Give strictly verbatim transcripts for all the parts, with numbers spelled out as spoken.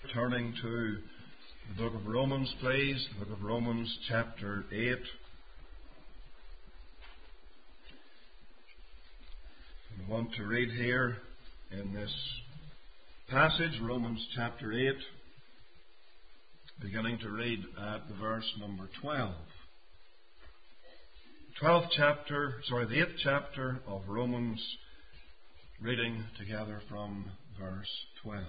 Turning to the book of Romans, please, the book of Romans, chapter eight. I want to read here in this passage, Romans chapter eight, beginning to read at the verse number twelve. Twelfth chapter, sorry, the eighth chapter of Romans, reading together from verse twelve.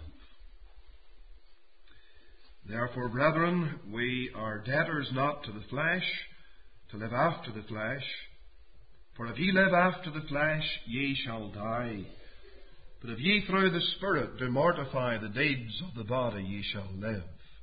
Therefore, brethren, we are debtors not to the flesh, to live after the flesh. For if ye live after the flesh, ye shall die. But if ye through the Spirit do mortify the deeds of the body, ye shall live.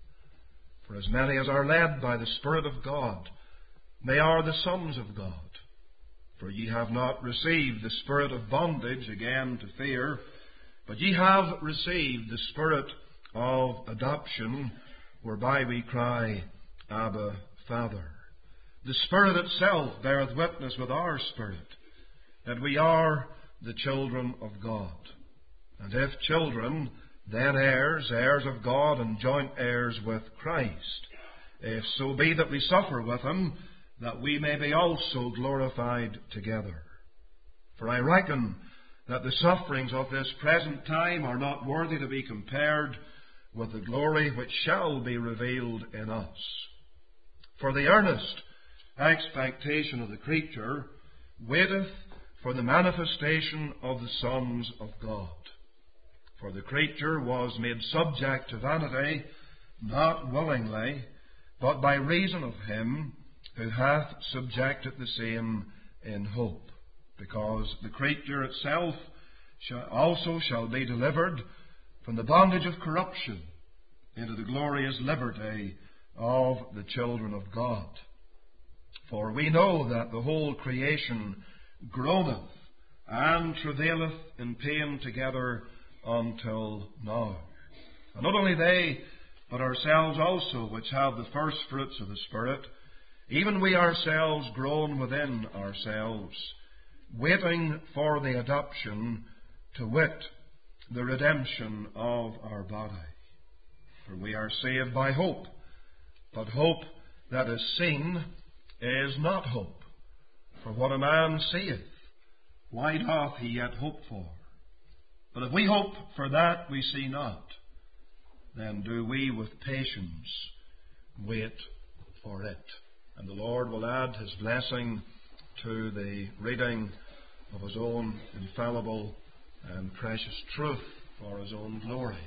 For as many as are led by the Spirit of God, they are the sons of God. For ye have not received the spirit of bondage again to fear, but ye have received the Spirit of adoption, whereby we cry, Abba, Father. The Spirit itself beareth witness with our spirit that we are the children of God. And if children, then heirs, heirs of God, and joint heirs with Christ, if so be that we suffer with him, that we may be also glorified together. For I reckon that the sufferings of this present time are not worthy to be compared with the glory which shall be revealed in us. For the earnest expectation of the creature waiteth for the manifestation of the sons of God. For the creature was made subject to vanity, not willingly, but by reason of him who hath subjected the same in hope, because the creature itself shall also shall be delivered from the bondage of corruption into the glorious liberty of the children of God. For we know that the whole creation groaneth and travaileth in pain together until now. And not only they, but ourselves also, which have the first fruits of the Spirit, even we ourselves groan within ourselves, waiting for the adoption, to wit, the redemption of our body. For we are saved by hope, but hope that is seen is not hope. For what a man seeth, why doth he yet hope for? But if we hope for that we see not, then do we with patience wait for it. And the Lord will add his blessing to the reading of his own infallible and precious truth for his own glory.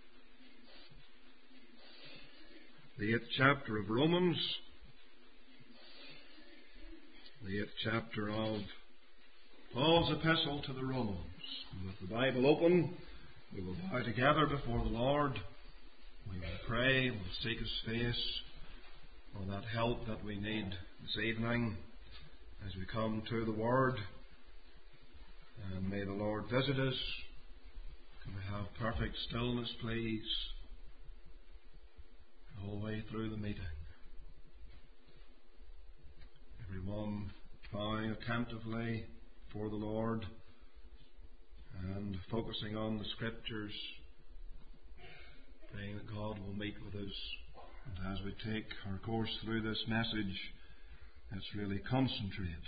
The eighth chapter of Romans, the eighth chapter of Paul's epistle to the Romans. And with the Bible open, we will bow together before the Lord. We will pray, we'll seek his face for that help that we need this evening as we come to the Word. And may the Lord visit us. Can we have perfect stillness, please, the whole way through the meeting? Everyone bowing attentively before the Lord and focusing on the Scriptures, praying that God will meet with us. And as we take our course through this message, let's really concentrate.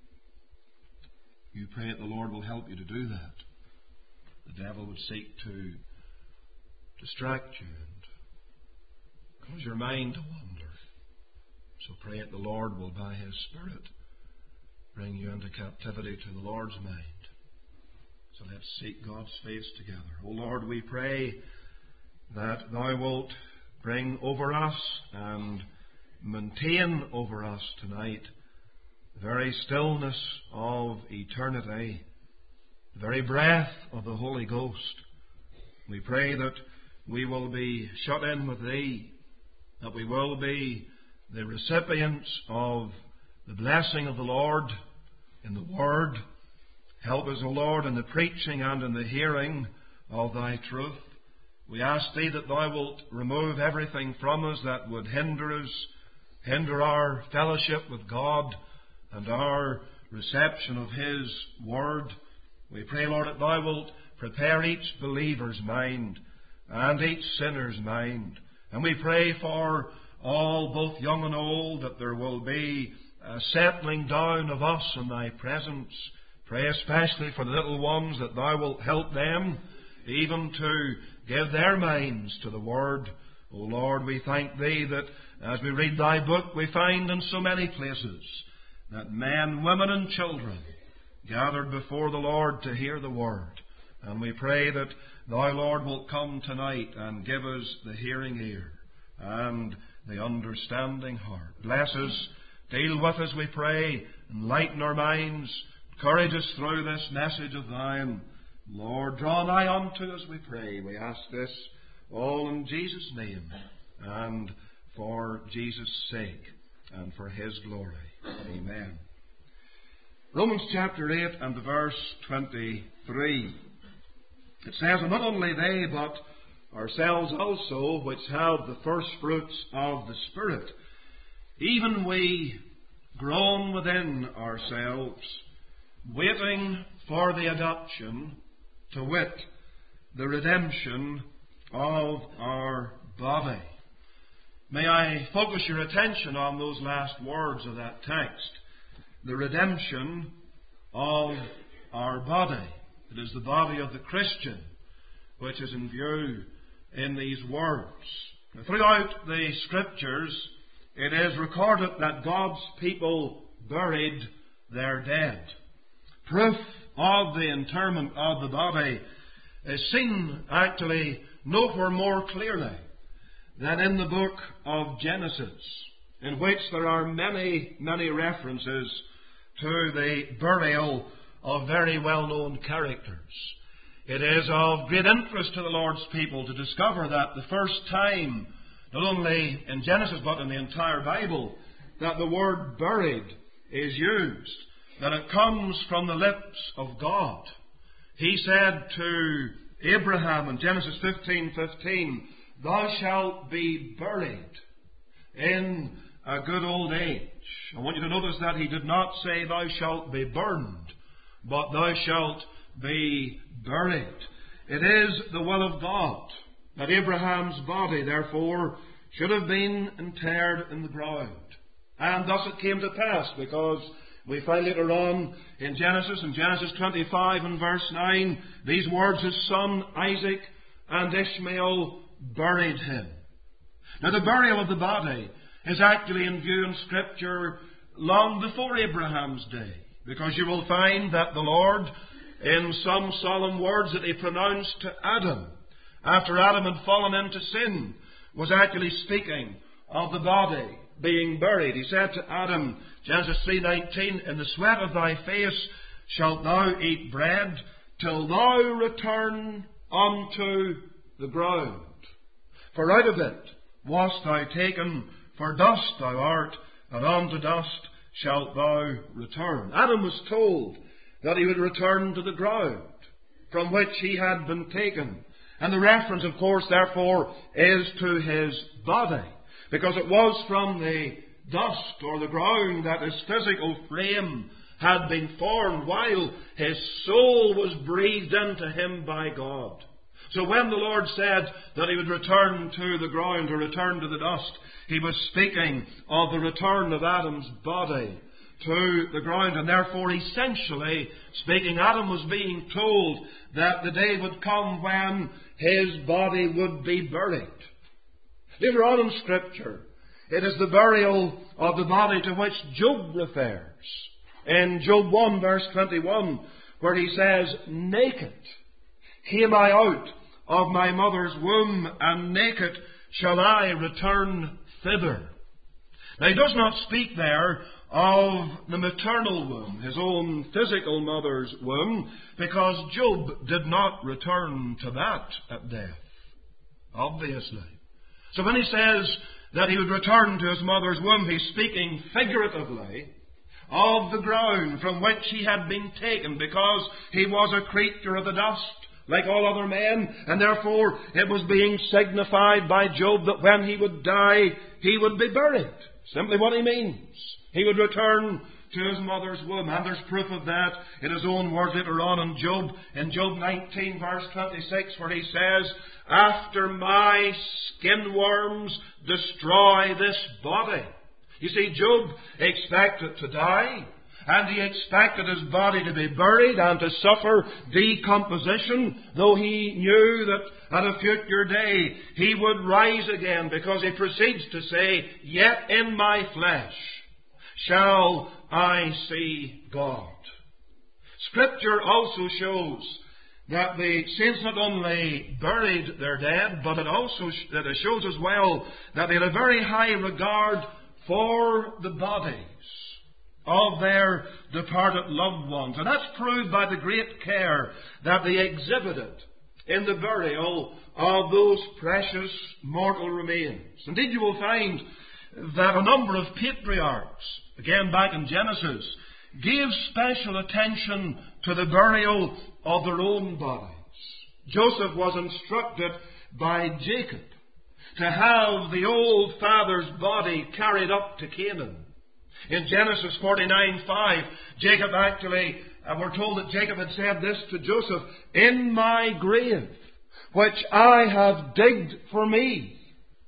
You pray that the Lord will help you to do that. The devil would seek to distract you and cause your mind to wander. So pray that the Lord will, by his Spirit, bring you into captivity to the Lord's mind. So let's seek God's face together. O Lord, we pray that thou wilt bring over us and maintain over us tonight the very stillness of eternity, the very breath of the Holy Ghost. We pray that we will be shut in with thee, that we will be the recipients of the blessing of the Lord in the Word. Help us, O Lord, in the preaching and in the hearing of thy truth. We ask thee that thou wilt remove everything from us that would hinder us, hinder our fellowship with God and our reception of his Word. We pray, Lord, that thou wilt prepare each believer's mind and each sinner's mind. And we pray for all, both young and old, that there will be a settling down of us in Thy presence. Pray especially for the little ones, that Thou wilt help them even to give their minds to the Word. O Lord, we thank Thee that as we read Thy book, we find in so many places that men, women and children gathered before the Lord to hear the Word. And we pray that Thou, Lord, wilt come tonight and give us the hearing ear and the understanding heart. Bless us, deal with us, we pray, enlighten our minds, encourage us through this message of Thine. Lord, draw nigh unto us, we pray. We ask this all in Jesus' name and for Jesus' sake and for His glory. Amen. Romans chapter eight and the verse twenty-three. It says, "And not only they, but ourselves also, which have the first fruits of the Spirit, even we groan within ourselves, waiting for the adoption, to wit, the redemption of our body." May I focus your attention on those last words of that text. The redemption of our body. It is the body of the Christian which is in view in these words. Now, throughout the Scriptures, it is recorded that God's people buried their dead. Proof of the interment of the body is seen actually nowhere more clearly than in the book of Genesis, in which there are many, many references to the burial of very well-known characters. It is of great interest to the Lord's people to discover that the first time, not only in Genesis but in the entire Bible, that the word buried is used, that it comes from the lips of God. He said to Abraham in Genesis fifteen fifteen, "Thou shalt be buried in a good old age." I want you to notice that he did not say, "Thou shalt be burned," but "Thou shalt be buried." It is the will of God that Abraham's body, therefore, should have been interred in the ground. And thus it came to pass, because we find later on in Genesis, in Genesis twenty-five and verse nine, these words, "His son Isaac and Ishmael buried him." Now, the burial of the body is actually in view in Scripture long before Abraham's day, because you will find that the Lord, in some solemn words that He pronounced to Adam, after Adam had fallen into sin, was actually speaking of the body being buried. He said to Adam, Genesis three nineteen, "In the sweat of thy face shalt thou eat bread, till thou return unto the ground. For out of it wast thou taken, for dust thou art, and unto dust shalt thou return." Adam was told that he would return to the ground from which he had been taken. And the reference, of course, therefore, is to his body, because it was from the dust or the ground that his physical frame had been formed, while his soul was breathed into him by God. So when the Lord said that He would return to the ground, or return to the dust, He was speaking of the return of Adam's body to the ground. And therefore, essentially speaking, Adam was being told that the day would come when his body would be buried. Later on in Scripture, it is the burial of the body to which Job refers. In Job one verse twenty-one, where he says, "Naked came I out of my mother's womb, and naked shall I return thither." Now, he does not speak there of the maternal womb, his own physical mother's womb, because Job did not return to that at death, obviously. So when he says that he would return to his mother's womb, he's speaking figuratively of the ground from which he had been taken, because he was a creature of the dust, like all other men, and therefore it was being signified by Job that when he would die, he would be buried. Simply what he means. He would return to his mother's womb. And there's proof of that in his own words later on in Job, in Job nineteen verse twenty-six, where he says, "After my skin worms destroy this body." You see, Job expected to die, and he expected his body to be buried and to suffer decomposition, though he knew that at a future day he would rise again, because he proceeds to say, "Yet in my flesh shall I see God." Scripture also shows that the saints not only buried their dead, but it also that it shows as well that they had a very high regard for the bodies of their departed loved ones. And that's proved by the great care that they exhibited in the burial of those precious mortal remains. Indeed, you will find that a number of patriarchs, again back in Genesis, gave special attention to the burial of their own bodies. Joseph was instructed by Jacob to have the old father's body carried up to Canaan. In Genesis forty-nine five, Jacob actually, and we're told that Jacob had said this to Joseph, "In my grave, which I have digged for me,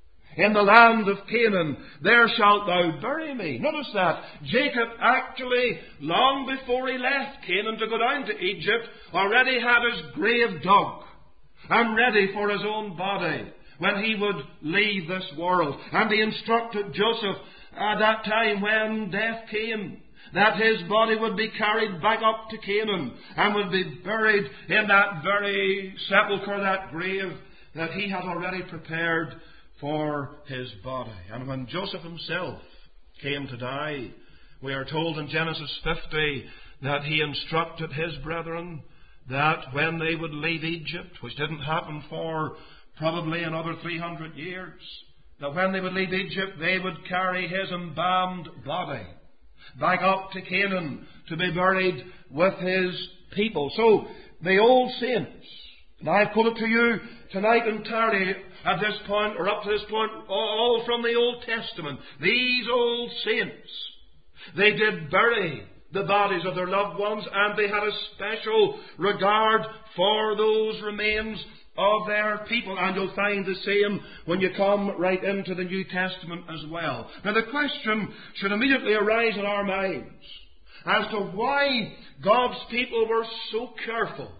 in the land of Canaan, there shalt thou bury me." Notice that. Jacob actually, long before he left Canaan to go down to Egypt, already had his grave dug and ready for his own body when he would leave this world. And he instructed Joseph at that time when death came, that his body would be carried back up to Canaan and would be buried in that very sepulchre, that grave that he had already prepared for his body. And when Joseph himself came to die, we are told in Genesis fifty that he instructed his brethren that when they would leave Egypt, which didn't happen for probably another three hundred years, that when they would leave Egypt, they would carry his embalmed body back up to Canaan to be buried with his people. So, the old saints, and I've quoted to you tonight entirely at this point, or up to this point, all from the Old Testament. These old saints, they did bury the bodies of their loved ones, and they had a special regard for those remains of their people. And you'll find the same when you come right into the New Testament as well. Now the question should immediately arise in our minds as to why God's people were so careful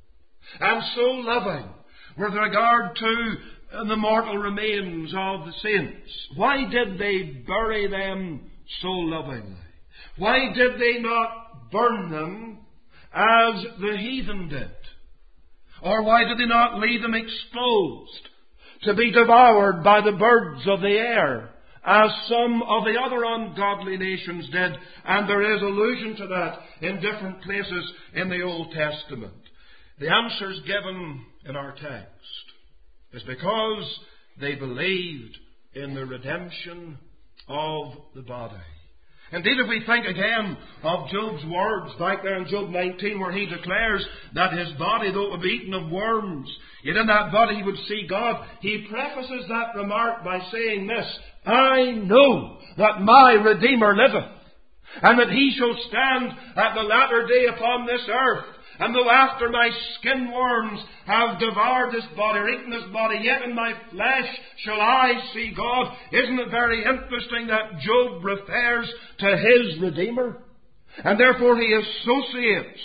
and so loving with regard to the mortal remains of the saints. Why did they bury them so lovingly? Why did they not burn them as the heathen did? Or why did they not leave them exposed to be devoured by the birds of the air, as some of the other ungodly nations did? And there is allusion to that in different places in the Old Testament. The answers given in our text is because they believed in the redemption of the body. Indeed, if we think again of Job's words back there in Job nineteen, where he declares that his body, though it would be eaten of worms, yet in that body he would see God, he prefaces that remark by saying this: "I know that my Redeemer liveth, and that he shall stand at the latter day upon this earth. And though after my skin worms have devoured this body, or eaten this body, yet in my flesh shall I see God." Isn't it very interesting that Job refers to his Redeemer? And therefore he associates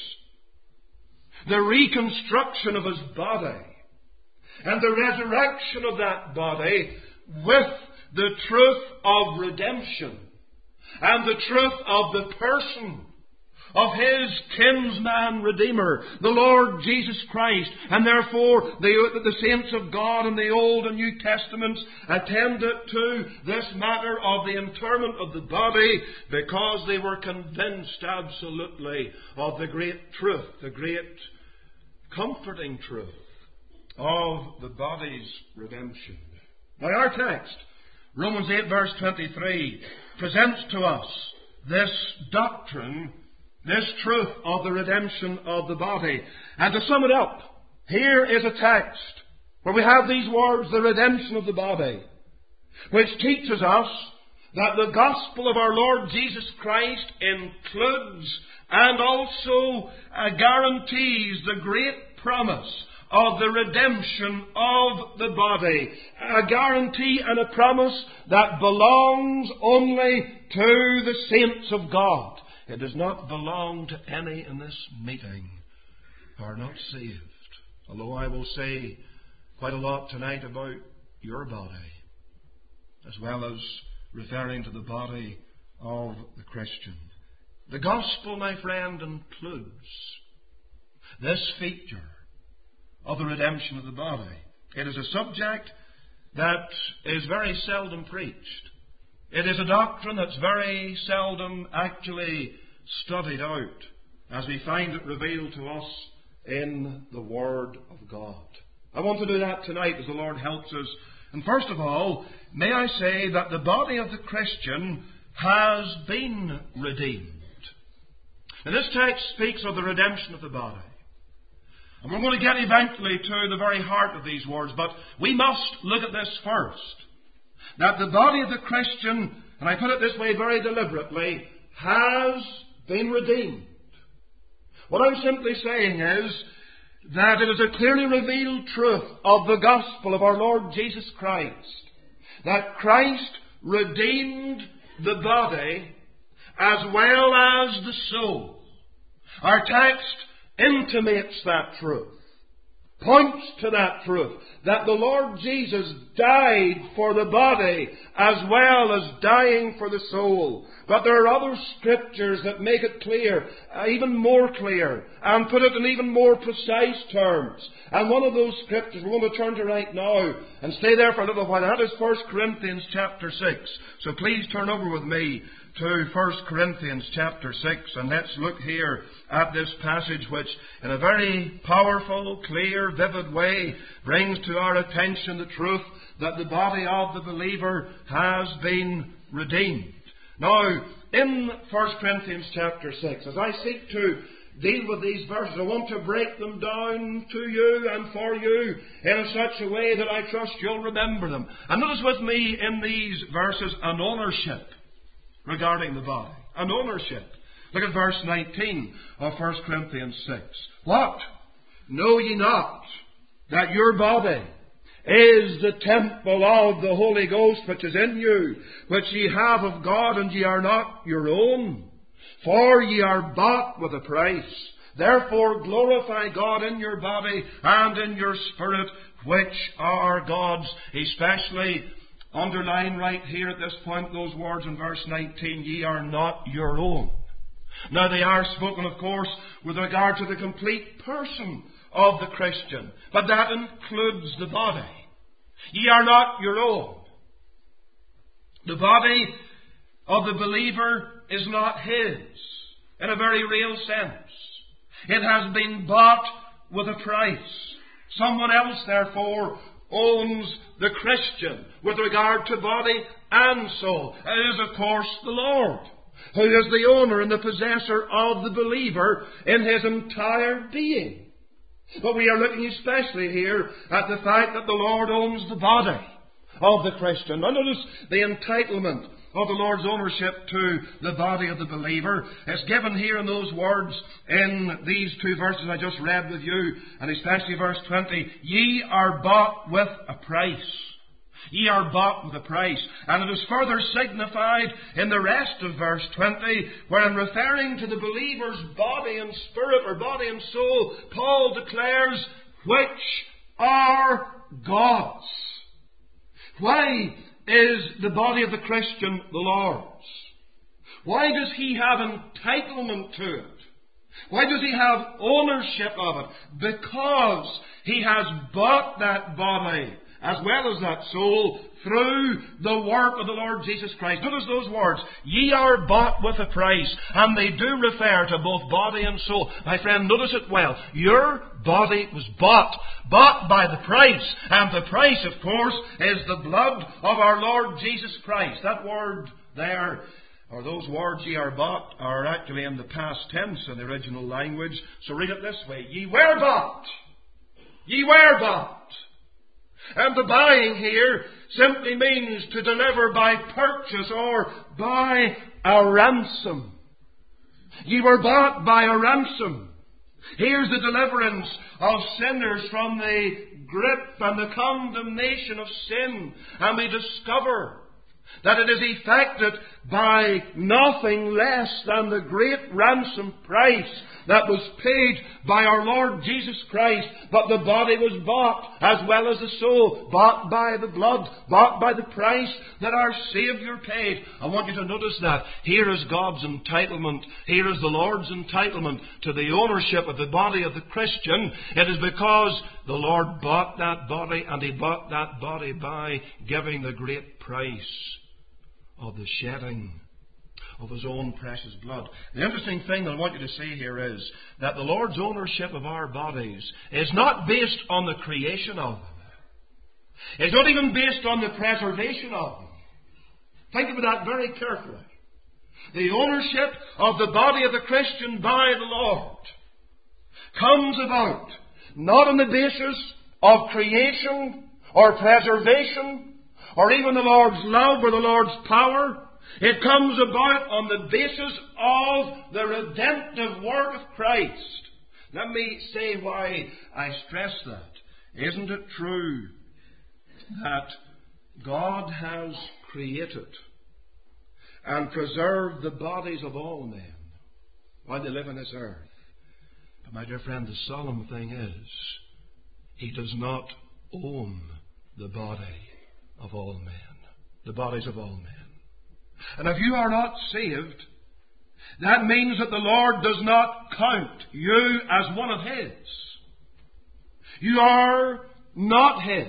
the reconstruction of his body and the resurrection of that body with the truth of redemption and the truth of the person of his kinsman Redeemer, the Lord Jesus Christ. And therefore the, the saints of God in the Old and New Testaments attended to this matter of the interment of the body, because they were convinced absolutely of the great truth, the great comforting truth of the body's redemption. Now our text, Romans eight verse twenty-three, presents to us this doctrine, this truth of the redemption of the body. And to sum it up, here is a text where we have these words, the redemption of the body, which teaches us that the gospel of our Lord Jesus Christ includes and also uh, guarantees the great promise of the redemption of the body. A guarantee and a promise that belongs only to the saints of God. It does not belong to any in this meeting who are not saved. Although I will say quite a lot tonight about your body, as well as referring to the body of the Christian. The gospel, my friend, includes this feature of the redemption of the body. It is a subject that is very seldom preached. It is a doctrine that's very seldom actually studied out, as we find it revealed to us in the Word of God. I want to do that tonight as the Lord helps us. And first of all, may I say that the body of the Christian has been redeemed. And this text speaks of the redemption of the body. And we're going to get eventually to the very heart of these words, but we must look at this first. That the body of the Christian, and I put it this way very deliberately, has been redeemed. What I'm simply saying is that it is a clearly revealed truth of the gospel of our Lord Jesus Christ, that Christ redeemed the body as well as the soul. Our text intimates that truth, points to that truth, that the Lord Jesus died for the body as well as dying for the soul. But there are other scriptures that make it clear, uh, even more clear, and put it in even more precise terms. And one of those scriptures we're going to turn to right now and stay there for a little while. That is First Corinthians chapter six. So please turn over with me to First Corinthians chapter six, and let's look here at this passage which in a very powerful, clear, vivid way brings to our attention the truth that the body of the believer has been redeemed. Now, in First Corinthians chapter six, as I seek to deal with these verses, I want to break them down to you and for you in such a way that I trust you'll remember them. And notice with me in these verses an ownership regarding the body. An ownership. Look at verse nineteen of First Corinthians six. What? Know ye not that your body is the temple of the Holy Ghost which is in you, which ye have of God, and ye are not your own? For ye are bought with a price. Therefore glorify God in your body and in your spirit, which are God's. Especially underline right here at this point those words in verse nineteen, ye are not your own. Now they are spoken, of course, with regard to the complete person of the Christian, but that includes the body. Ye are not your own. The body of the believer is not his in a very real sense. It has been bought with a price. Someone else, therefore, owns the Christian with regard to body and soul. It is, of course, the Lord, who is the owner and the possessor of the believer in his entire being. But we are looking especially here at the fact that the Lord owns the body of the Christian. Now notice the entitlement of the Lord's ownership to the body of the believer. It's given here in those words in these two verses I just read with you, and especially verse twenty. Ye are bought with a price. Ye are bought with a price. And it is further signified in the rest of verse twenty, where in referring to the believer's body and spirit, or body and soul, Paul declares, which are God's. Why is the body of the Christian the Lord's? Why does he have entitlement to it? Why does he have ownership of it? Because he has bought that body as well as that soul through the work of the Lord Jesus Christ. Notice those words. Ye are bought with a price. And they do refer to both body and soul. My friend, notice it well. Your body was bought. Bought by the price. And the price, of course, is the blood of our Lord Jesus Christ. That word there, or those words, ye are bought, are actually in the past tense in the original language. So read it this way. Ye were bought. Ye were bought. And the buying here simply means to deliver by purchase or by a ransom. You were bought by a ransom. Here's the deliverance of sinners from the grip and the condemnation of sin. And we discover that it is effected by nothing less than the great ransom price that was paid by our Lord Jesus Christ. But the body was bought as well as the soul, bought by the blood, bought by the price that our Saviour paid. I want you to notice that. Here is God's entitlement. Here is the Lord's entitlement to the ownership of the body of the Christian. It is because the Lord bought that body, and He bought that body by giving the great price of the shedding of His own precious blood. The interesting thing that I want you to see here is that the Lord's ownership of our bodies is not based on the creation of them. It's not even based on the preservation of them. Think about that very carefully. The ownership of the body of the Christian by the Lord comes about not on the basis of creation or preservation or even the Lord's love or the Lord's power. It comes about on the basis of the redemptive work of Christ. Let me say why I stress that. Isn't it true that God has created and preserved the bodies of all men while they live on this earth? But my dear friend, the solemn thing is, He does not own the body of all men, the bodies of all men. And if you are not saved, that means that the Lord does not count you as one of His. You are not His.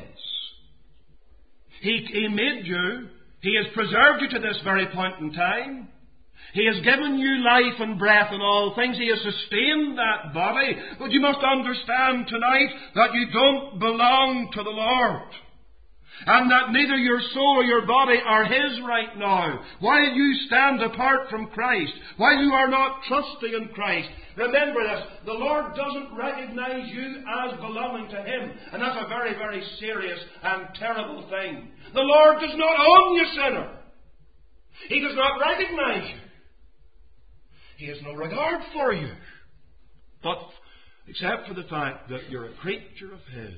He, he made you. He has preserved you to this very point in time. He has given you life and breath and all things. He has sustained that body. But you must understand tonight that you don't belong to the Lord. And that neither your soul or your body are His right now. While you stand apart from Christ, while you are not trusting in Christ, remember this, the Lord doesn't recognize you as belonging to Him. And that's a very, very serious and terrible thing. The Lord does not own you, sinner. He does not recognize you. He has no regard for you. But except for the fact that you're a creature of His.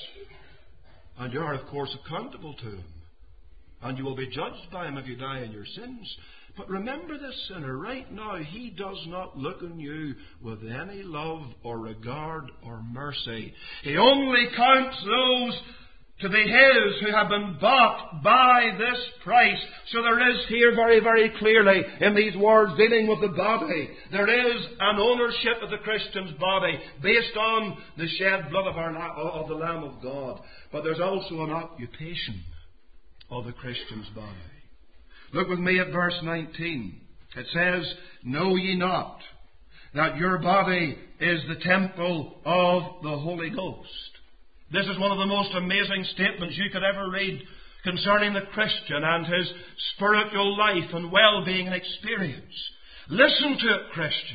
And you are, of course, accountable to Him. And you will be judged by Him if you die in your sins. But remember this, sinner, right now He does not look on you with any love or regard or mercy. He only counts those to be His who have been bought by this price. So there is here very, very clearly in these words dealing with the body, there is an ownership of the Christian's body based on the shed blood of, our, of the Lamb of God. But there's also an occupation of the Christian's body. Look with me at verse nineteen. It says, "Know ye not that your body is the temple of the Holy Ghost?" This is one of the most amazing statements you could ever read concerning the Christian and his spiritual life and well-being and experience. Listen to it, Christian.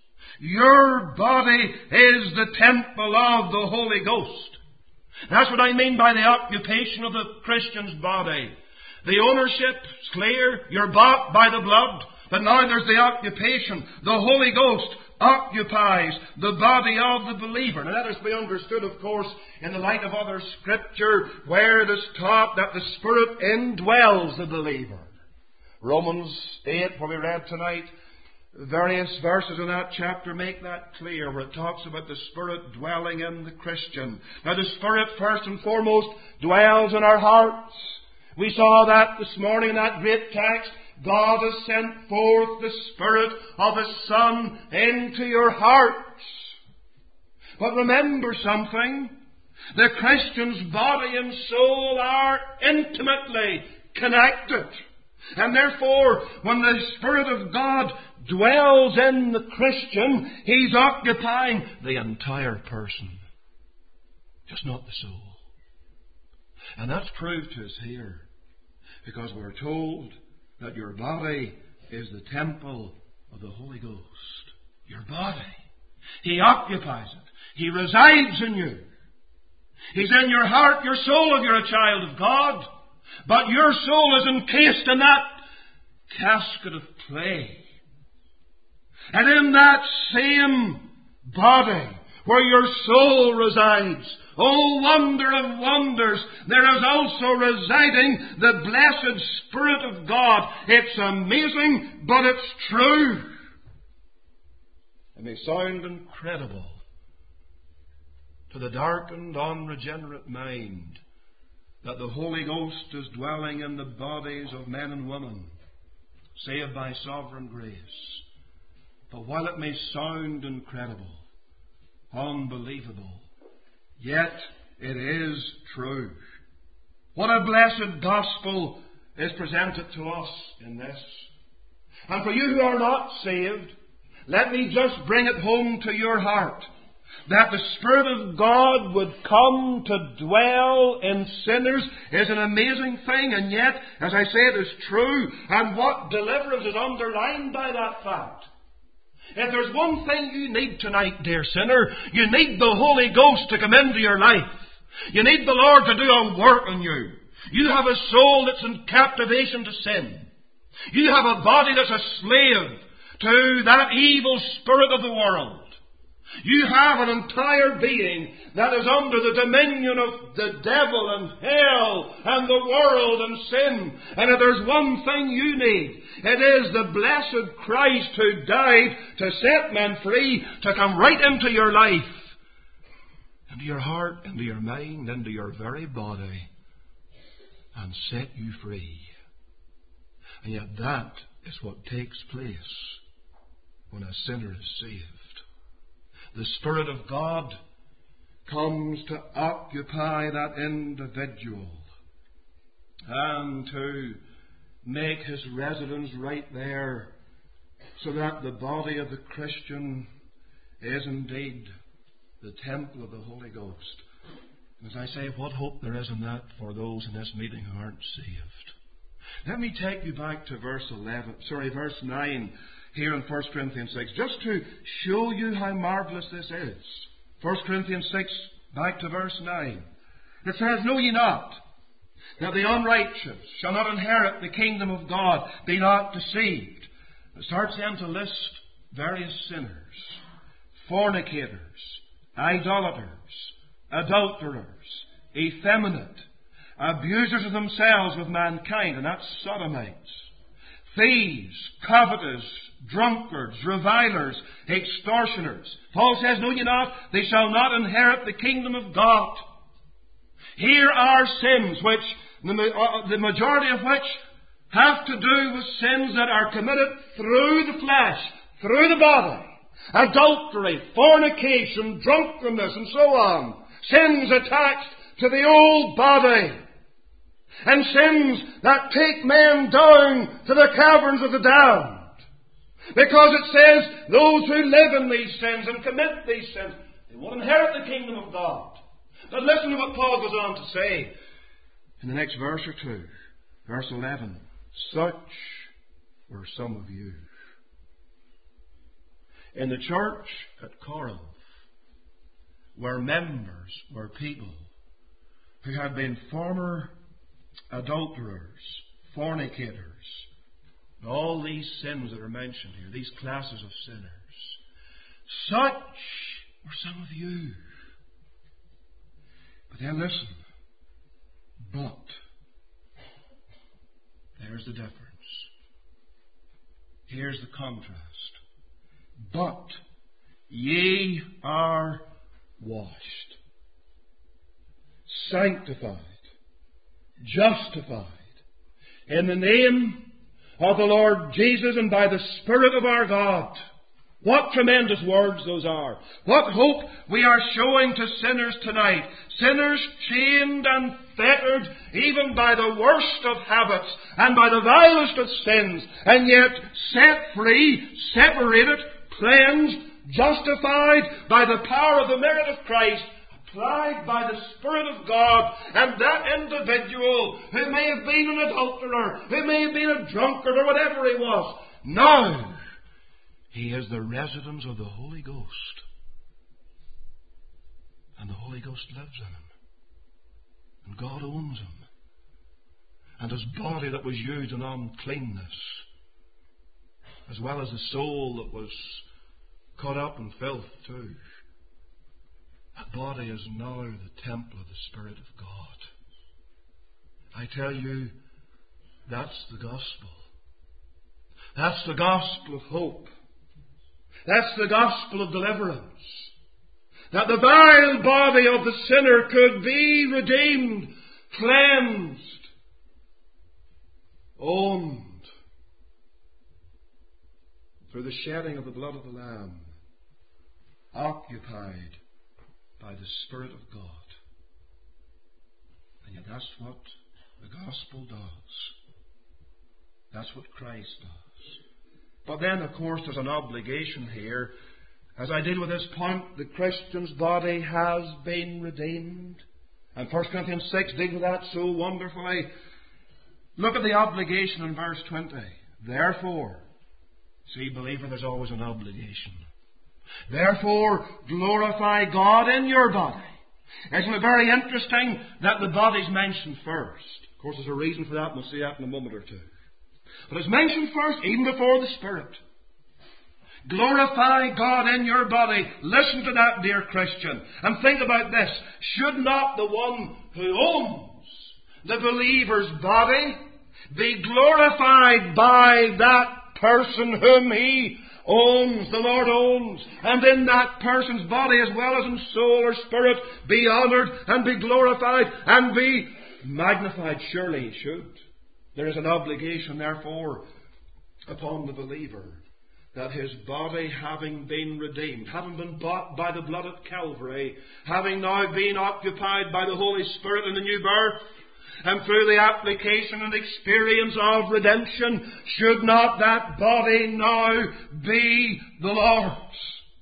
Your body is the temple of the Holy Ghost. That's what I mean by the occupation of the Christian's body. The ownership is clear. You're bought by the blood. But now there's the occupation. The Holy Ghost occupies the body of the believer. Now that is to be understood, of course, in the light of other Scripture where it is taught that the Spirit indwells the believer. Romans eight, where we read tonight, various verses in that chapter make that clear, where it talks about the Spirit dwelling in the Christian. Now the Spirit, first and foremost, dwells in our hearts. We saw that this morning in that great text. God has sent forth the Spirit of His Son into your hearts. But remember something. The Christian's body and soul are intimately connected. And therefore, when the Spirit of God dwells in the Christian, He's occupying the entire person, just not the soul. And that's proved to us here, because we're told that your body is the temple of the Holy Ghost. Your body. He occupies it. He resides in you. He's in your heart, your soul, if you're a child of God. But your soul is encased in that casket of clay. And in that same body where your soul resides, oh wonder of wonders, there is also residing the blessed Spirit of God. It's amazing, but it's true. It may sound incredible to the darkened, unregenerate mind that the Holy Ghost is dwelling in the bodies of men and women, saved by sovereign grace. But while it may sound incredible, unbelievable, yet it is true. What a blessed gospel is presented to us in this. And for you who are not saved, let me just bring it home to your heart that the Spirit of God would come to dwell in sinners is an amazing thing, and yet, as I say, it is true. And what deliverance is underlined by that fact. If there's one thing you need tonight, dear sinner, you need the Holy Ghost to come into your life. You need the Lord to do a work on you. You have a soul that's in captivation to sin. You have a body that's a slave to that evil spirit of the world. You have an entire being that is under the dominion of the devil and hell and the world and sin. And if there's one thing you need, it is the blessed Christ who died to set men free, to come right into your life, into your heart, into your mind, into your very body, and set you free. And yet that is what takes place when a sinner is saved. The Spirit of God comes to occupy that individual and to make his residence right there, so that the body of the Christian is indeed the temple of the Holy Ghost. As I say, what hope there is in that for those in this meeting who aren't saved. Let me take you back to verse eleven, sorry, verse nine. Here in First Corinthians six, just to show you how marvellous this is. First Corinthians six, back to verse nine. It says, "Know ye not that the unrighteous shall not inherit the kingdom of God? Be not deceived." It starts then to list various sinners, fornicators, idolaters, adulterers, effeminate, abusers of themselves with mankind, and that's sodomites, thieves, covetous, drunkards, revilers, extortioners. Paul says, "Know ye not, they shall not inherit the kingdom of God." Here are sins which, the majority of which have to do with sins that are committed through the flesh, through the body. Adultery, fornication, drunkenness, and so on. Sins attached to the old body. And sins that take men down to the caverns of the damned. Because it says, those who live in these sins and commit these sins, they won't inherit the kingdom of God. But listen to what Paul goes on to say in the next verse or two. Verse eleven. "Such were some of you." In the church at Corinth, were members, were people who had been former adulterers, fornicators, all these sins that are mentioned here, these classes of sinners. Such were some of you. But then listen. But. There's the difference. Here's the contrast. But ye are washed, sanctified, justified in the name of the Lord Jesus and by the Spirit of our God. What tremendous words those are. What hope we are showing to sinners tonight. Sinners chained and fettered even by the worst of habits and by the vilest of sins, and yet set free, separated, cleansed, justified by the power of the merit of Christ, applied by the Spirit of God. And that individual who may have been an adulterer, who may have been a drunkard or whatever he was, now he is the residence of the Holy Ghost. And the Holy Ghost lives in him. And God owns him. And his body that was used in uncleanness, as well as the soul that was caught up in filth too. That body is now the temple of the Spirit of God. I tell you, that's the gospel. That's the gospel of hope. That's the gospel of deliverance. That the vile body of the sinner could be redeemed, cleansed, owned through the shedding of the blood of the Lamb, occupied by the Spirit of God. And yet that's what the gospel does. That's what Christ does. But then, of course, there's an obligation here. As I deal with this point, the Christian's body has been redeemed. And First Corinthians six deals with that so wonderfully. Look at the obligation in verse twenty. Therefore, see, believer, there's always an obligation. Therefore, glorify God in your body. Isn't it very interesting that the body's mentioned first? Of course, there's a reason for that. We'll see that in a moment or two. But it's mentioned first, even before the Spirit. Glorify God in your body. Listen to that, dear Christian. And think about this. Should not the one who owns the believer's body be glorified by that person whom he owns, the Lord owns, and in that person's body as well as in soul or spirit be honoured and be glorified and be magnified? Surely he should. There is an obligation, therefore, upon the believer that his body, having been redeemed, having been bought by the blood at Calvary, having now been occupied by the Holy Spirit in the new birth, and through the application and experience of redemption, should not that body now be the Lord's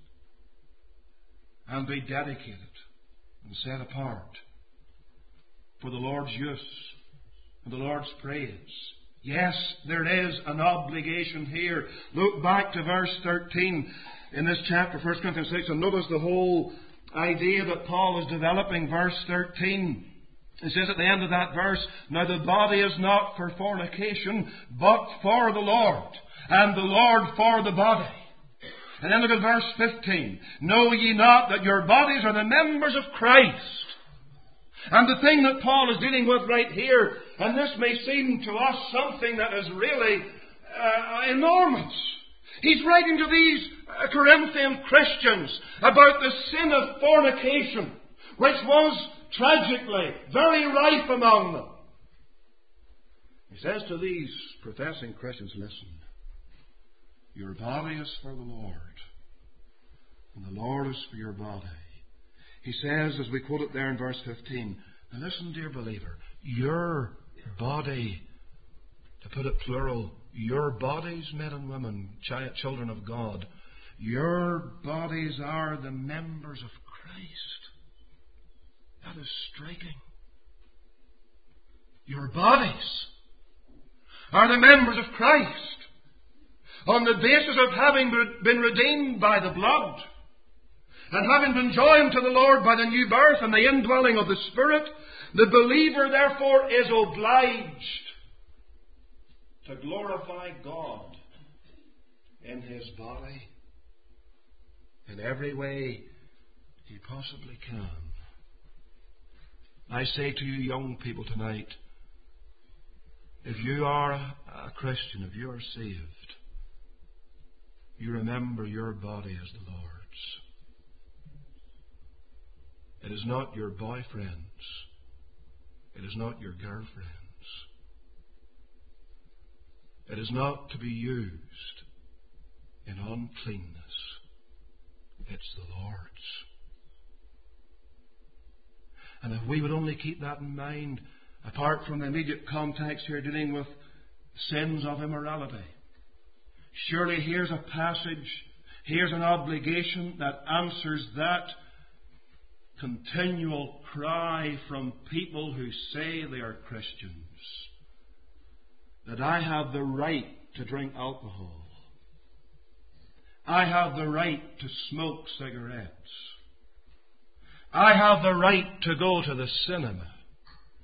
and be dedicated and set apart for the Lord's use and the Lord's praise? Yes, there is an obligation here. Look back to verse thirteen in this chapter, First Corinthians six, and notice the whole idea that Paul is developing. Verse thirteen. It says at the end of that verse, now the body is not for fornication, but for the Lord, and the Lord for the body. And then look at verse fifteen. Know ye not that your bodies are the members of Christ? And the thing that Paul is dealing with right here, and this may seem to us something that is really uh, enormous. He's writing to these uh, Corinthian Christians about the sin of fornication, which was tragically very rife among them. He says to these professing Christians, listen, your body is for the Lord, and the Lord is for your body. He says, as we quote it there in verse fifteen, now listen, dear believer, your body, to put it plural, your bodies, men and women, children of God, your bodies are the members of Christ. That is striking. Your bodies are the members of Christ. On the basis of having been redeemed by the blood, and having been joined to the Lord by the new birth and the indwelling of the Spirit, the believer therefore is obliged to glorify God in his body in every way he possibly can. I say to you young people tonight, if you are a Christian, if you are saved, you remember your body as the Lord's. It is not your boyfriend's. It is not your girlfriend's. It is not to be used in uncleanness. It's the Lord's. And if we would only keep that in mind, apart from the immediate context here dealing with sins of immorality, surely here's a passage, here's an obligation that answers that continual cry from people who say they are Christians, that I have the right to drink alcohol. I have the right to smoke cigarettes. I have the right to go to the cinema.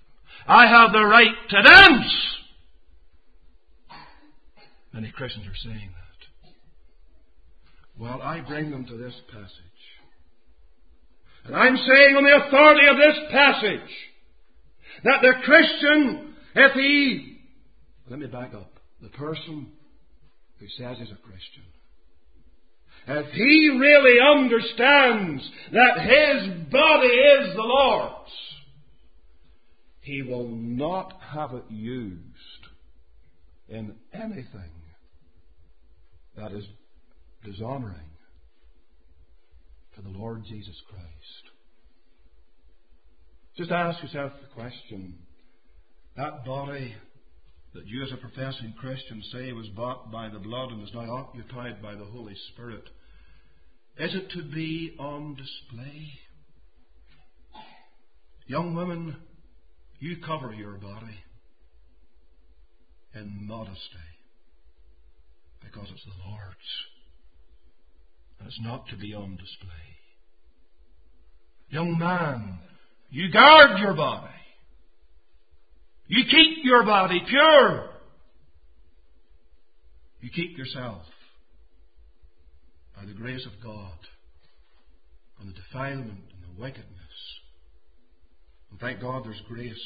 I have the right to dance. Many Christians are saying that. Well, I bring them to this passage. And I'm saying on the authority of this passage that the Christian, if he, let me back up, the person who says he's a Christian, if he really understands that his body is the Lord's, he will not have it used in anything that is dishonoring to the Lord Jesus Christ. Just ask yourself the question, that body that you as a professing Christian say was bought by the blood and is now occupied by the Holy Spirit, is it to be on display? Young women, you cover your body in modesty because it's the Lord's. And it's not to be on display. Young man, you guard your body. You keep your body pure. You keep yourself by the grace of God from the defilement and the wickedness. And thank God there's grace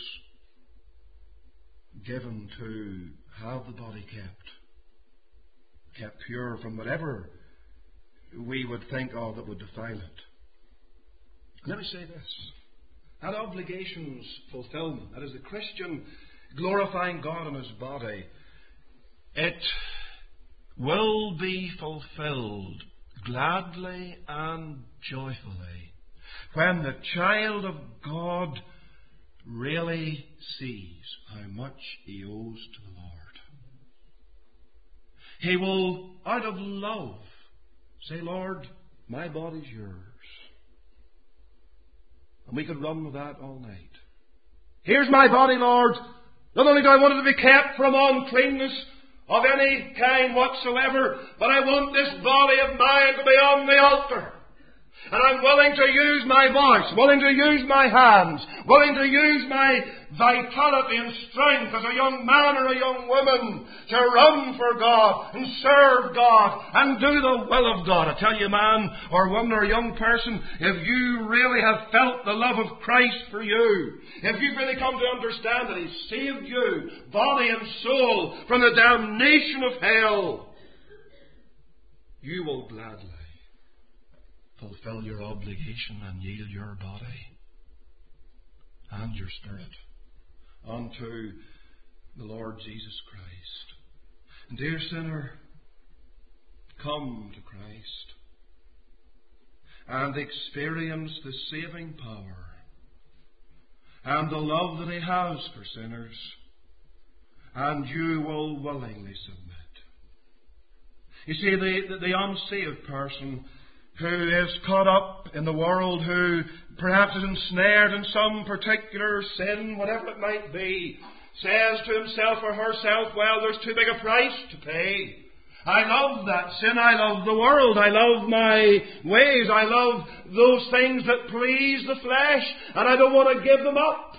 given to have the body kept, kept pure from whatever we would think of that would defile it. Let me say this. That obligation's fulfillment, that is the Christian glorifying God in his body, it will be fulfilled gladly and joyfully when the child of God really sees how much he owes to the Lord. He will, out of love, say, Lord, my body's yours. And we could run with that all night. Here's my body, Lord. Not only do I want it to be kept from uncleanness of any kind whatsoever, but I want this body of mine to be on the altar. And I'm willing to use my voice, willing to use my hands, willing to use my vitality and strength as a young man or a young woman to run for God and serve God and do the will of God. I tell you, man or woman or young person, if you really have felt the love of Christ for you, if you've really come to understand that He saved you, body and soul, from the damnation of hell, you will gladly fulfill your obligation and yield your body and your spirit unto the Lord Jesus Christ. And dear sinner, come to Christ and experience the saving power and the love that He has for sinners, and you will willingly submit. You see, the, the, the unsaved person who is caught up in the world, who perhaps is ensnared in some particular sin, whatever it might be, says to himself or herself, well, there's too big a price to pay. I love that sin. I love the world. I love my ways. I love those things that please the flesh, and I don't want to give them up.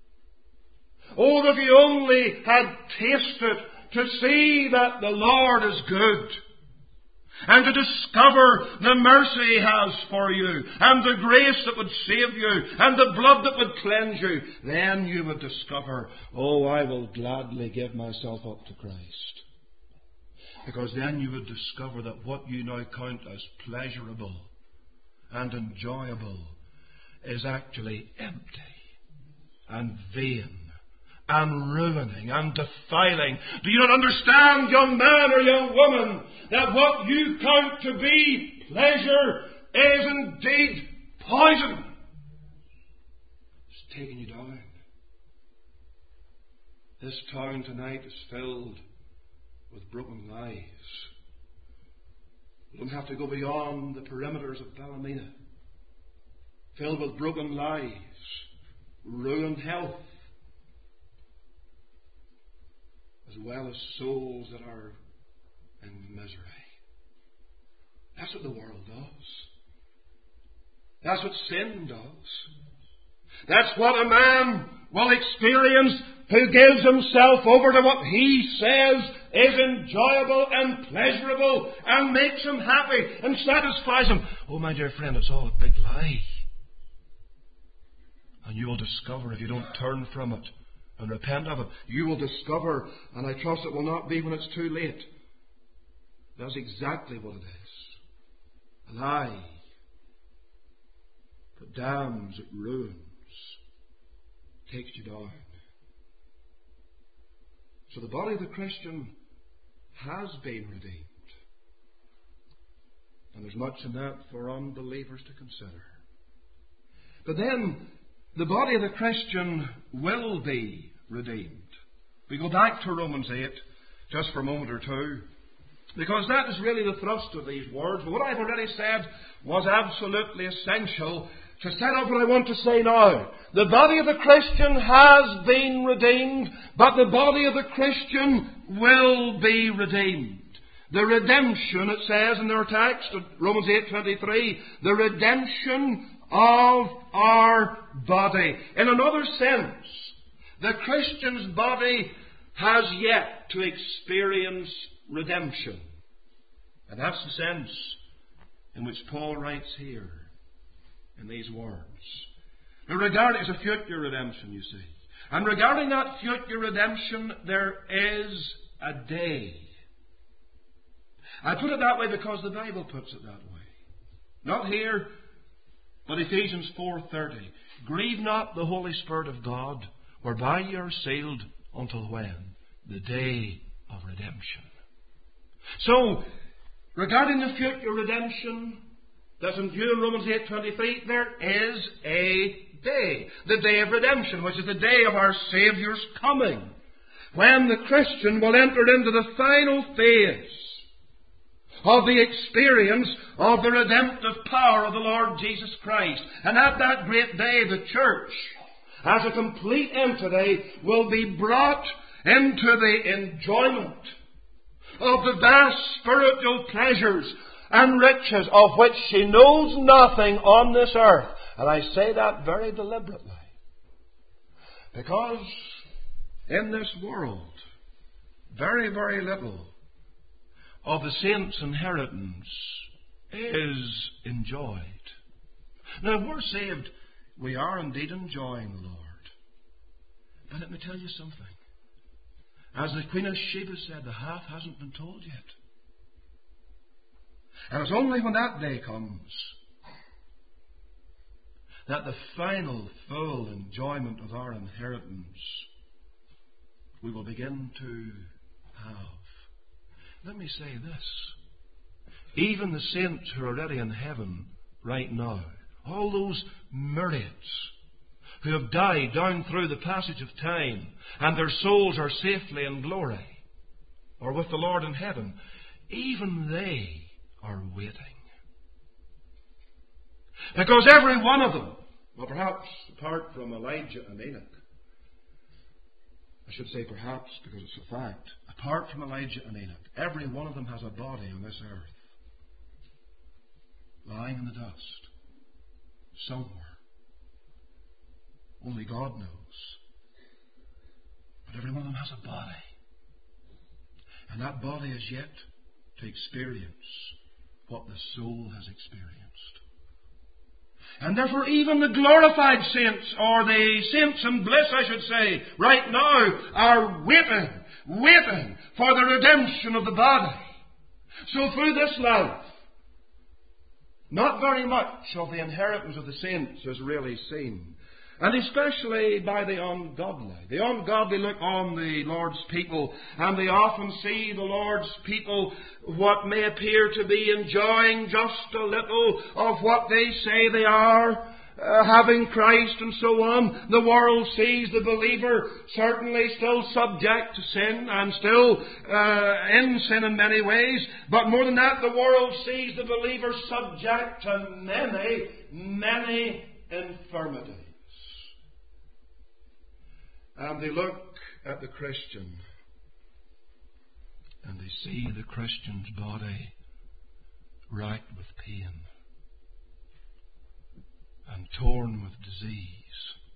Oh, if you only had tasted to see that the Lord is good, and to discover the mercy He has for you, and the grace that would save you, and the blood that would cleanse you, then you would discover, oh, I will gladly give myself up to Christ. Because then you would discover that what you now count as pleasurable and enjoyable is actually empty and vain and ruining and defiling. Do you not understand, young man or young woman, that what you count to be pleasure is indeed poison? It's taking you down. This town tonight is filled with broken lives. You don't have to go beyond the perimeters of Ballymena. Filled with broken lives, ruined health, as well as souls that are in misery. That's what the world does. That's what sin does. That's what a man will experience who gives himself over to what he says is enjoyable and pleasurable and makes him happy and satisfies him. Oh, my dear friend, it's all a big lie. And you will discover, if you don't turn from it and repent of it, you will discover, and I trust it will not be when it's too late, that's exactly what it is. A lie that damns, it ruins, takes you down. So the body of the Christian has been redeemed. And there's much in that for unbelievers to consider. But then, the body of the Christian will be redeemed. We go back to Romans eight, just for a moment or two, because that is really the thrust of these words. But what I've already said was absolutely essential to set up what I want to say now. The body of the Christian has been redeemed, but the body of the Christian will be redeemed. The redemption, it says in their text, Romans eight twenty-three, the redemption of our body. In another sense, the Christian's body has yet to experience redemption. And that's the sense in which Paul writes here in these words. Now, regarding it's a future redemption, you see. And regarding that future redemption, there is a day. I put it that way because the Bible puts it that way. Not here, but Ephesians four thirty. Grieve not the Holy Spirit of God, whereby ye are sealed until when? The day of redemption. So, regarding the future redemption that's in view in Romans eight twenty-three, there is a day. The day of redemption, which is the day of our Saviour's coming, when the Christian will enter into the final phase of the experience of the redemptive power of the Lord Jesus Christ. And at that great day, the church, as a complete entity, will be brought into the enjoyment of the vast spiritual pleasures and riches of which she knows nothing on this earth. And I say that very deliberately, because in this world, very, very little of the saints' inheritance is enjoyed. Now, if we're saved, we are indeed enjoying the Lord. But let me tell you something. As the Queen of Sheba said, the half hasn't been told yet. And it's only when that day comes that the final full enjoyment of our inheritance we will begin to have. Let me say this. Even the saints who are already in heaven right now, all those myriads who have died down through the passage of time and their souls are safely in glory or with the Lord in heaven, even they are waiting. Because every one of them, well, perhaps apart from Elijah and Enoch, I should say perhaps because it's a fact, apart from Elijah and Enoch, every one of them has a body on this earth, lying in the dust, somewhere. Only God knows. But every one of them has a body. And that body is yet to experience what the soul has experienced. And therefore even the glorified saints, or the saints in bliss, I should say, right now are waiting, waiting for the redemption of the body. So through this life, not very much of the inheritance of the saints is really seen. And especially by the ungodly. The ungodly look on the Lord's people, and they often see the Lord's people what may appear to be enjoying just a little of what they say they are, uh, having Christ and so on. The world sees the believer certainly still subject to sin and still uh, in sin in many ways. But more than that, the world sees the believer subject to many, many infirmities. And they look at the Christian and they see the Christian's body racked with pain and torn with disease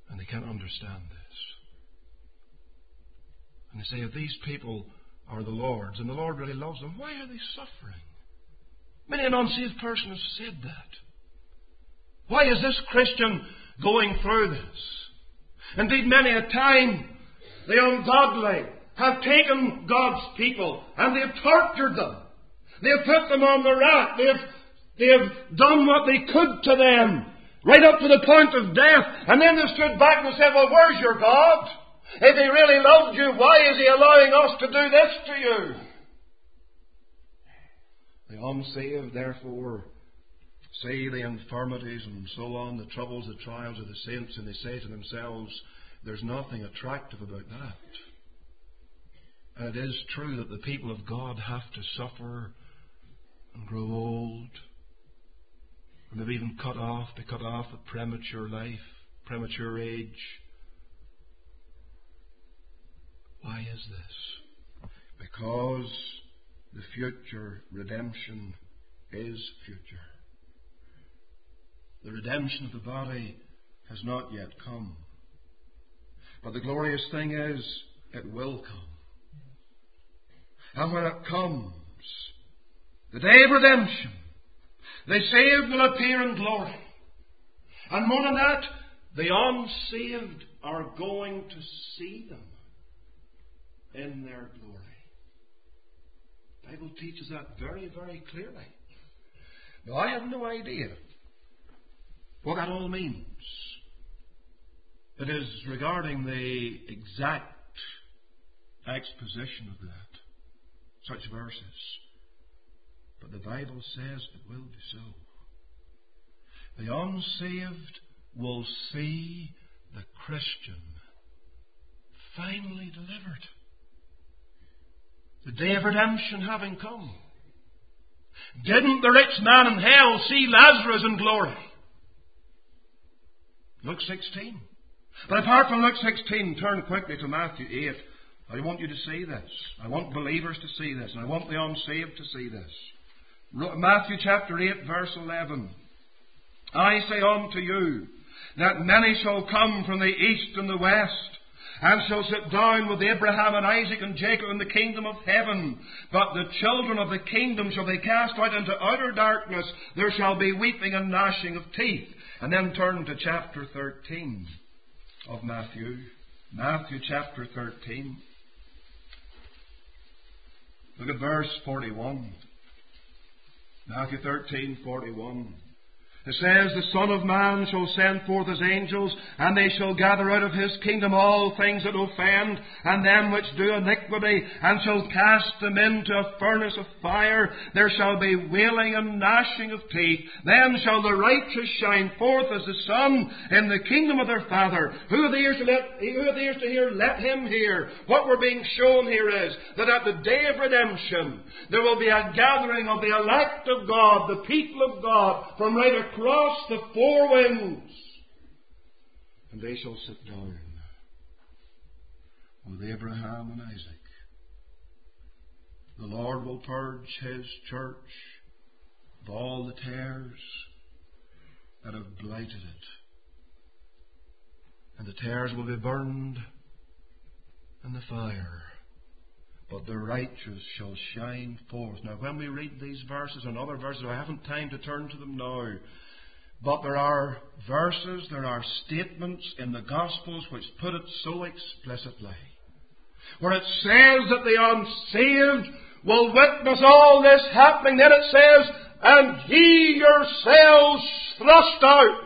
And they can't understand this. And they say, if these people are the Lord's, and the Lord really loves them, why are they suffering? Many an unsaved person has said that. Why is this Christian going through this? Indeed, many a time, the ungodly have taken God's people and they've tortured them. They've put them on the rack. They've, they've done what they could to them, right up to the point of death. And then they stood back and said, well, where's your God? If He really loved you, why is He allowing us to do this to you? The unsaved, therefore, see the infirmities and so on, the troubles, the trials of the saints, and they say to themselves, there's nothing attractive about that. And it is true that the people of God have to suffer and grow old, or maybe even cut off, be cut off at premature life, premature age. Why is this? Because the future redemption is future. The redemption of the body has not yet come. But the glorious thing is, it will come. And when it comes, the day of redemption, the saved will appear in glory. And more than that, the unsaved are going to see them in their glory. The Bible teaches that very, very clearly. Now, I have no idea what that all means. It is regarding the exact exposition of that, such verses. But the Bible says it will be so. The unsaved will see the Christian finally delivered. The day of redemption having come. Didn't the rich man in hell see Lazarus in glory? Luke sixteen. But apart from Luke sixteen, turn quickly to Matthew eight. I want you to see this. I want believers to see this. And I want the unsaved to see this. Matthew chapter eight, verse eleven. I say unto you, that many shall come from the east and the west, and shall sit down with Abraham and Isaac and Jacob in the kingdom of heaven. But the children of the kingdom shall be cast out into outer darkness. There shall be weeping and gnashing of teeth. And then turn to chapter thirteen of Matthew. Matthew chapter thirteen. Look at verse forty-one. Matthew thirteen, forty-one. It says, the Son of Man shall send forth His angels, and they shall gather out of His kingdom all things that offend, and them which do iniquity, and shall cast them into a furnace of fire. There shall be wailing and gnashing of teeth. Then shall the righteous shine forth as the sun in the kingdom of their Father. Who hath ears to let, who hath ears to hear, let him hear. What we're being shown here is that at the day of redemption, there will be a gathering of the elect of God, the people of God, from right across across the four winds, and they shall sit down with Abraham and Isaac. The Lord will purge His church of all the tares that have blighted it, and the tares will be burned in the fire, but the righteous shall shine forth. Now, when we read these verses and other verses, I haven't time to turn to them now. But there are verses, there are statements in the Gospels which put it so explicitly. Where it says that the unsaved will witness all this happening. Then it says, and ye yourselves thrust out.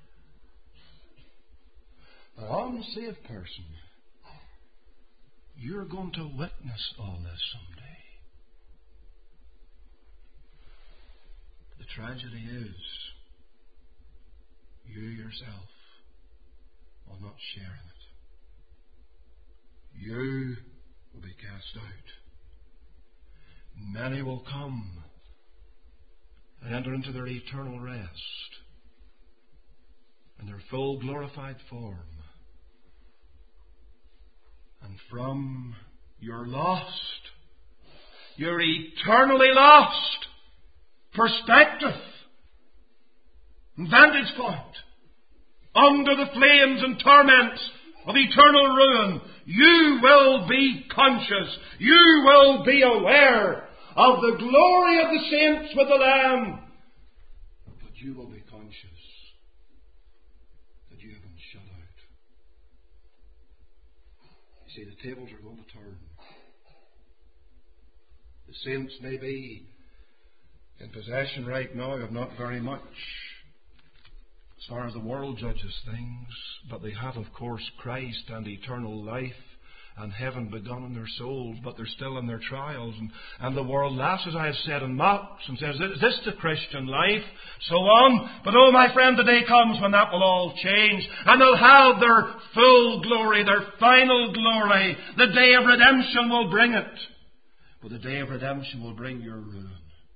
The unsaved person, you're going to witness all this someday. The tragedy is, you yourself will not share in it. You will be cast out. Many will come and enter into their eternal rest in their full glorified form. And from your lost, your eternally lost perspective and vantage point, under the flames and torments of eternal ruin, you will be conscious, you will be aware of the glory of the saints with the Lamb. But you will be conscious that you have been shut out. You see, the tables are going to turn. The saints may be in possession right now of not very much as far as the world judges things, but they have, of course, Christ and eternal life and heaven begun in their souls, but they're still in their trials. And, and the world laughs, as I have said, and mocks and says, is this the Christian life? So on. But oh, my friend, the day comes when that will all change, and they'll have their full glory, their final glory. The day of redemption will bring it. But the day of redemption will bring your ruin.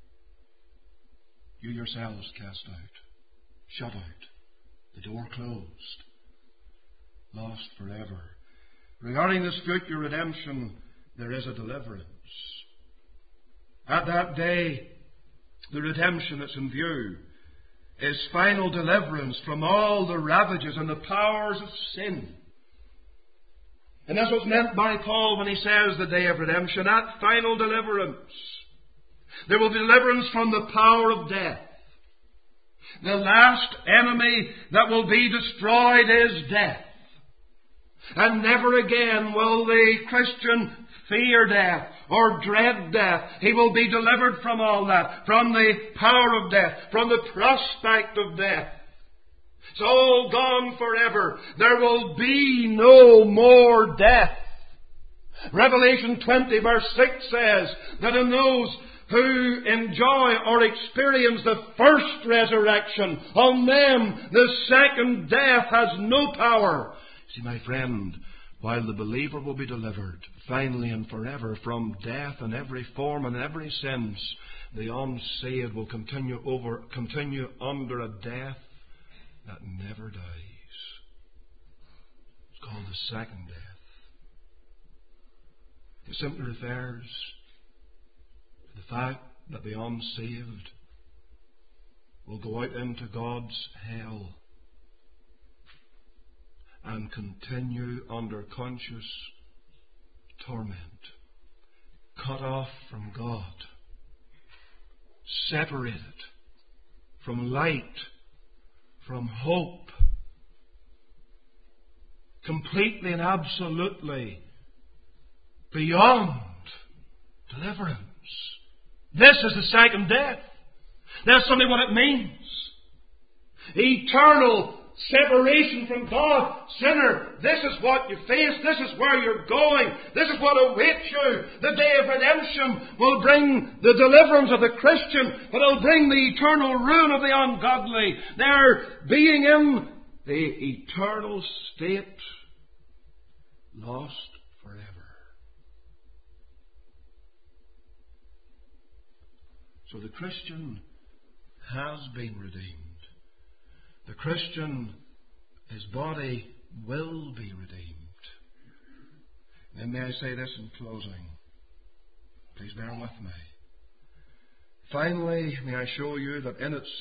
You yourselves cast out, shut out, the door closed, lost forever. Regarding this future redemption, there is a deliverance. At that day, the redemption that's in view is final deliverance from all the ravages and the powers of sin. And that's what's meant by Paul when he says the day of redemption, that final deliverance. There will be deliverance from the power of death. The last enemy that will be destroyed is death. And never again will the Christian fear death or dread death. He will be delivered from all that, from the power of death, from the prospect of death. It's all gone forever. There will be no more death. Revelation twenty verse six says that in those who enjoy or experience the first resurrection, on them the second death has no power. See, my friend, while the believer will be delivered finally and forever from death in every form and every sense, the unsaved will continue over, continue under a death that never dies. It's called the second death. It simply refers to the fact that the unsaved will go out into God's hell and continue under conscious torment, cut off from God, separated from light, from hope, completely and absolutely beyond deliverance. This is the second death. That's simply what it means. Eternal separation from God. Sinner, this is what you face. This is where you're going. This is what awaits you. The day of redemption will bring the deliverance of the Christian, but it'll bring the eternal ruin of the ungodly. They're being in the eternal state, lost forever. So the Christian has been redeemed. The Christian, his body will be redeemed. And may I say this in closing? Please bear with me. Finally, may I show you that in its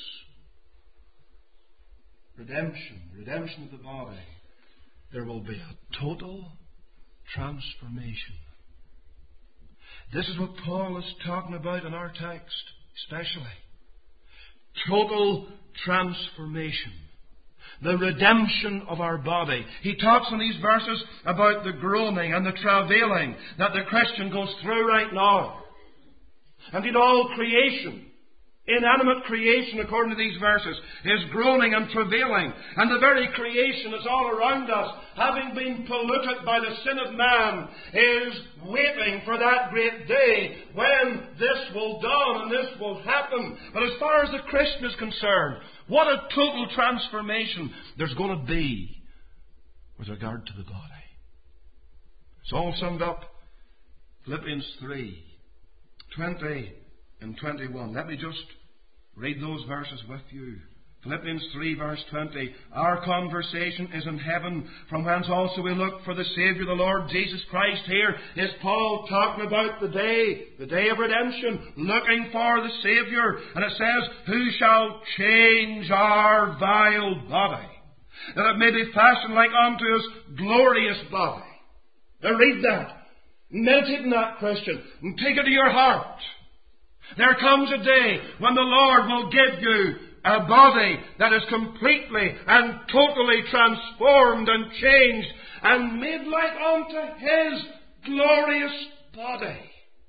redemption, redemption of the body, there will be a total transformation. This is what Paul is talking about in our text, especially. Total transformation. The redemption of our body. He talks in these verses about the groaning and the travailing that the Christian goes through right now. And in all creation, inanimate creation, according to these verses, is groaning and travailing. And the very creation that's all around us, having been polluted by the sin of man, is waiting for that great day when this will dawn and this will happen. But as far as the Christian is concerned, what a total transformation there's going to be with regard to the body. It's all summed up. Philippians three, twenty and twenty-one. Let me just read those verses with you. Philippians three verse twenty. Our conversation is in heaven, from whence also we look for the Saviour, the Lord Jesus Christ. Here is Paul talking about the day, the day of redemption, looking for the Saviour. And it says, who shall change our vile body that it may be fashioned like unto His glorious body. Now read that. Meditate on that, Christian, and take it to your heart. There comes a day when the Lord will give you a body that is completely and totally transformed and changed and made like unto His glorious body.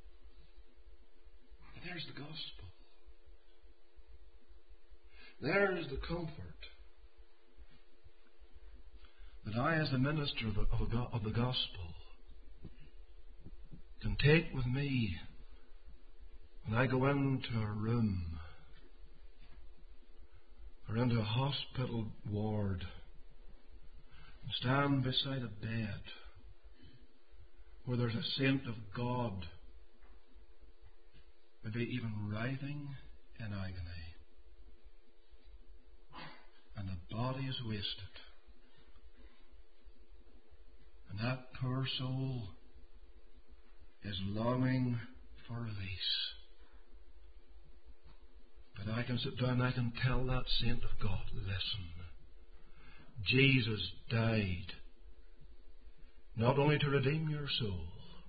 And there's the gospel. There's the comfort that I, as the minister of the, of the, of the gospel, can take with me when I go into a room or into a hospital ward and stand beside a bed where there's a saint of God, maybe even writhing in agony, and the body is wasted, and that poor soul is longing for release. But I can sit down and I can tell that saint of God, listen, Jesus died not only to redeem your soul,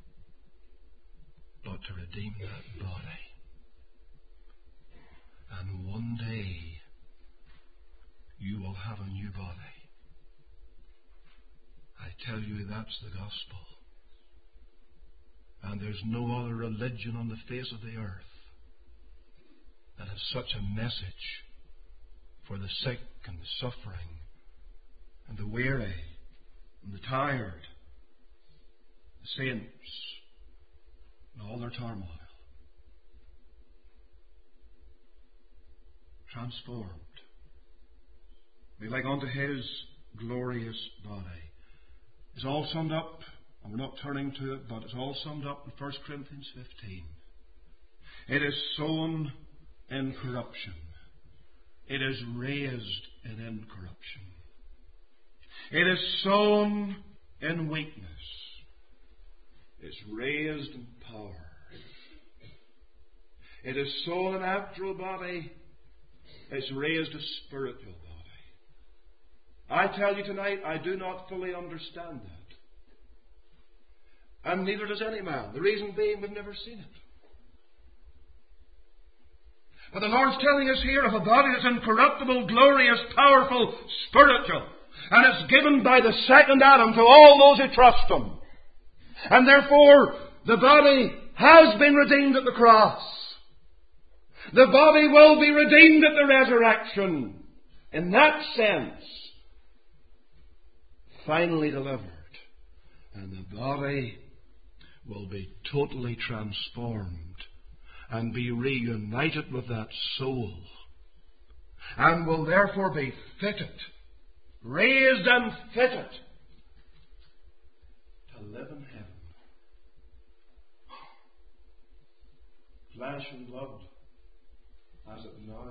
but to redeem that body. And one day you will have a new body. I tell you, that's the gospel. And there's no other religion on the face of the earth that has such a message for the sick and the suffering and the weary and the tired, the saints and all their turmoil. Transformed. Be like unto His glorious body. It's all summed up, and we're not turning to it, but it's all summed up in First Corinthians fifteen. It is sown in corruption. It is raised in incorruption. It is sown in weakness. It's raised in power. It is sown a natural body. It's raised a spiritual body. I tell you tonight, I do not fully understand that. And neither does any man. The reason being, we've never seen it. But the Lord's telling us here of a body that's incorruptible, glorious, powerful, spiritual. And it's given by the second Adam to all those who trust Him. And therefore, the body has been redeemed at the cross. The body will be redeemed at the resurrection. In that sense, finally delivered. And the body will be totally transformed and be reunited with that soul, and will therefore be fitted, raised and fitted to live in heaven. Flesh and blood, as it now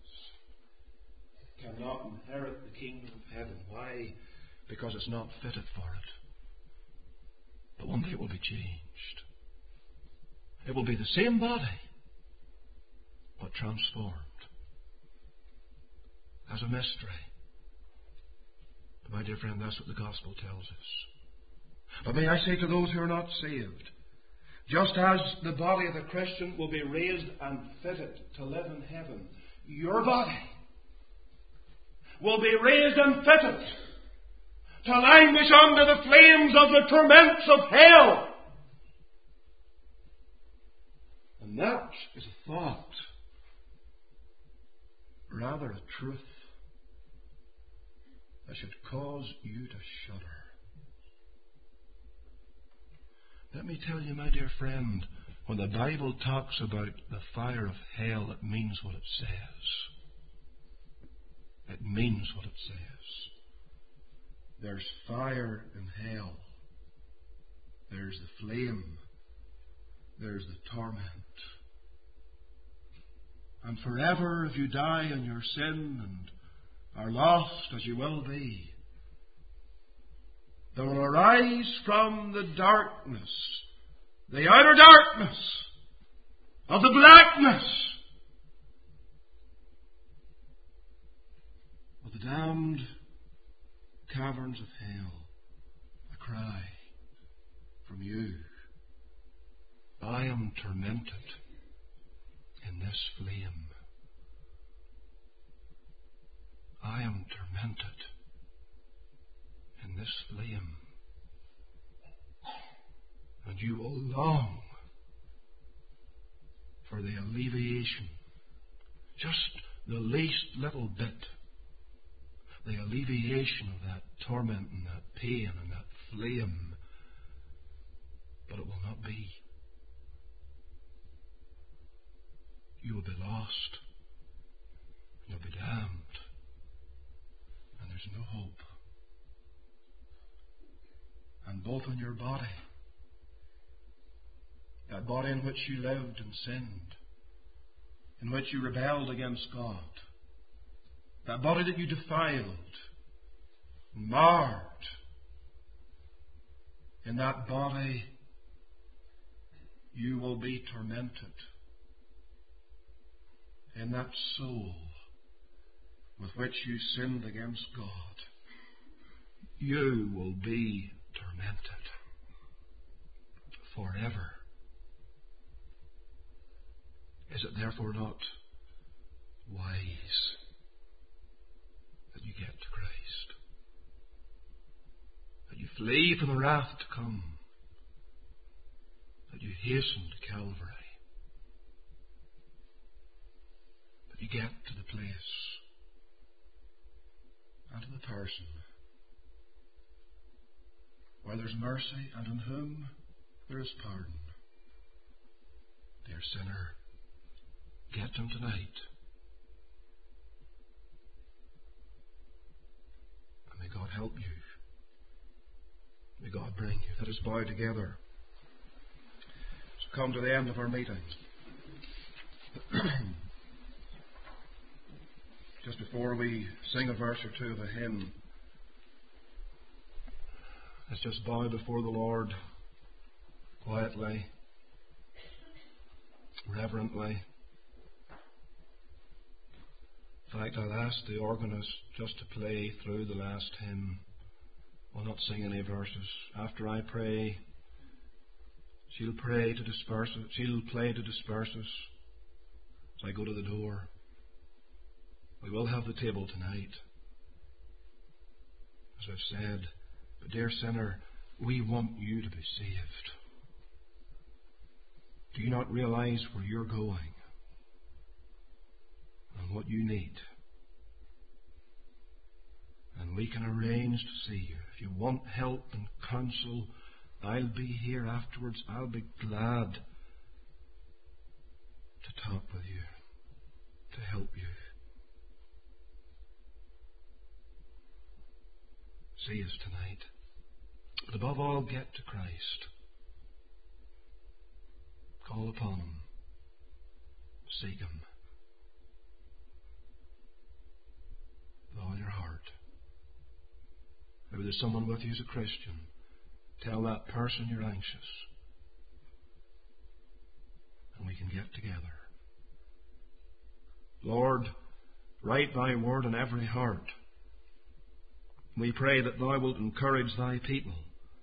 is, cannot inherit the kingdom of heaven. Why? Because it's not fitted for it. But one day it will be changed. It will be the same body, but transformed. As a mystery. But my dear friend, that's what the gospel tells us. But may I say to those who are not saved, just as the body of the Christian will be raised and fitted to live in heaven, your body will be raised and fitted to languish under the flames of the torments of hell. And that is a thought, rather a truth, that should cause you to shudder. Let me tell you, my dear friend, when the Bible talks about the fire of hell, it means what it says. It means what it says. There's fire in hell. There's the flame. There's the torment. And forever, if you die in your sin and are lost as you will be, there will arise from the darkness, the outer darkness of the blackness of the damned caverns of hell, a cry from you. I am tormented in this flame. I am tormented in this flame. And you will long for the alleviation, just the least little bit, the alleviation of that torment and that pain and that flame. But it will not be. You will be lost. You'll be damned. And there's no hope. And both in your body, that body in which you lived and sinned, in which you rebelled against God, that body that you defiled, marred, in that body you will be tormented. In that soul with which you sinned against God, you will be tormented forever. Is it therefore not wise that you get to Christ? That you flee from the wrath to come? That you hasten to Calvary? That you get to the place and to the person where there's mercy and in whom there is pardon? Dear sinner, get him tonight. And may God help you. May God bring you. Let us bow together. So come to the end of our meeting. Just before we sing a verse or two of the hymn, let's just bow before the Lord quietly, reverently. In fact, I'll ask the organist just to play through the last hymn. We'll not sing any verses. After I pray, she'll pray to disperse us. She'll play to disperse us as I go to the door. We will have the table tonight, as I've said. But dear sinner, we want you to be saved. Do you not realize where you're going and what you need? And we can arrange to see you. If you want help and counsel, I'll be here afterwards. I'll be glad to talk with you, to help you. See us tonight. But above all, get to Christ. Call upon Him. Seek Him with all your heart. Maybe there's someone with you who's a Christian. Tell that person you're anxious, and we can get together. Lord, write Thy word in every heart. We pray that Thou wilt encourage Thy people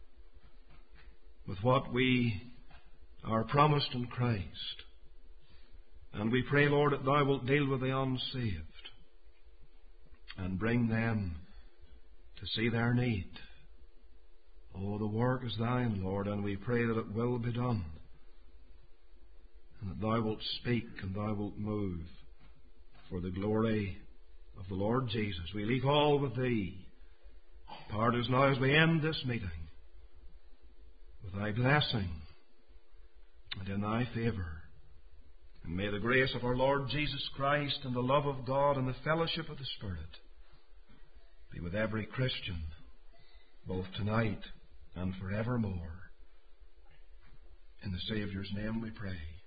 with what we are promised in Christ. And we pray, Lord, that Thou wilt deal with the unsaved and bring them to see their need. Oh, the work is Thine, Lord, and we pray that it will be done, and that Thou wilt speak and Thou wilt move for the glory of the Lord Jesus. We leave all with Thee. Part us now as we end this meeting with Thy blessing and in Thy favour. And may the grace of our Lord Jesus Christ and the love of God and the fellowship of the Spirit be with every Christian, both tonight and forevermore. In the Saviour's name we pray.